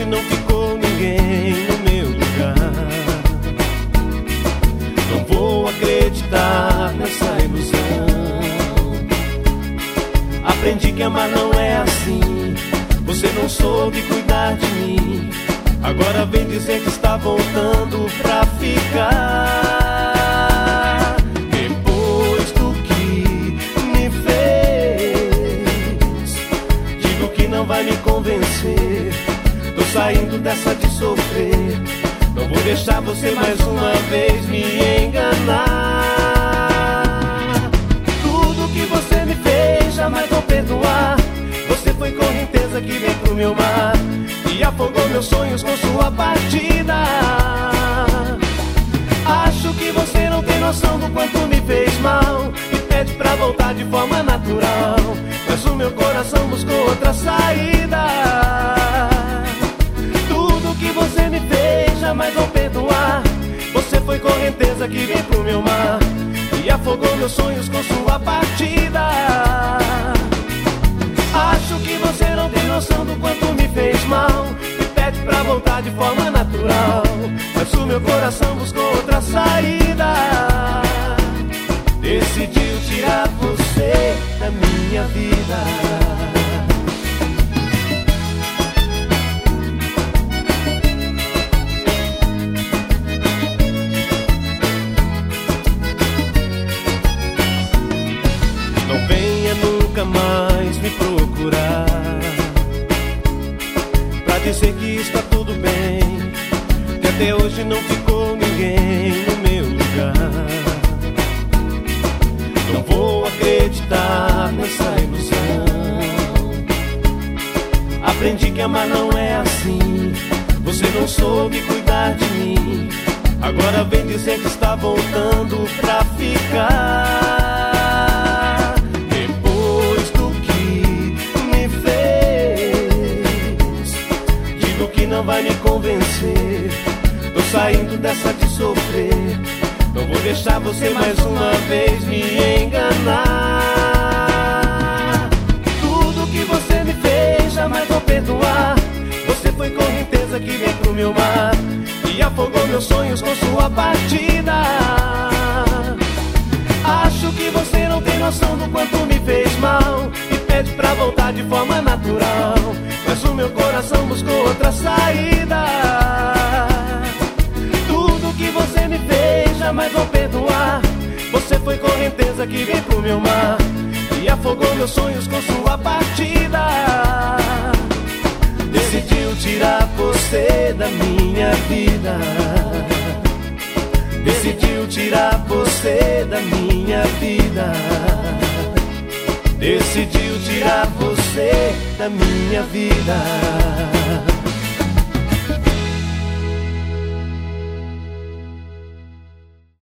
hoje não ficou ninguém no meu lugar. Não vou acreditar nessa ilusão. Aprendi que amar não é assim. Você não soube cuidar de mim. Agora vem dizer que está voltando pra ficar. Depois do que me fez, digo que não vai me convencer. Tô saindo dessa de sofrer. Não vou deixar você mais uma vez me enganar. Tudo que você me fez jamais vou perdoar. Você foi correnteza que veio pro meu mar e afogou meus sonhos com sua partida. Acho que você não tem noção do quanto me fez mal. Me pede pra voltar de forma natural, mas o meu coração buscou outra saída. Tudo que você me fez jamais vou perdoar. Você foi correnteza que veio pro meu mar e afogou meus sonhos com sua partida. Acho que você não tem noção do quanto me fez mal. Me pede pra voltar de forma natural, mas o meu coração buscou outra saída. Decidiu tirar você da minha vida. Não venha nunca mais me procurar pra dizer que está tudo bem, que até hoje não ficou ninguém no meu lugar. Não vou acreditar nessa ilusão. Aprendi que amar não é assim. Você não soube cuidar de mim. Agora vem dizer que está voltando pra ficar. Depois do que me fez, digo que não vai me convencer. Tô saindo dessa de sofrer. Não vou deixar você mais uma vez me enganar. Tudo que você me fez jamais vou perdoar. Você foi correnteza que veio pro meu mar e afogou meus sonhos com sua partida. Acho que você não tem noção do quanto me fez mal. Me pede pra voltar de forma natural, mas o meu coração buscou outra saída. Tudo que você me fez jamais vou perdoar. Você foi correnteza que veio pro meu mar e afogou meus sonhos com sua partida. Decidiu tirar você da minha vida. Decidiu tirar você da minha vida. Decidiu tirar você da minha vida.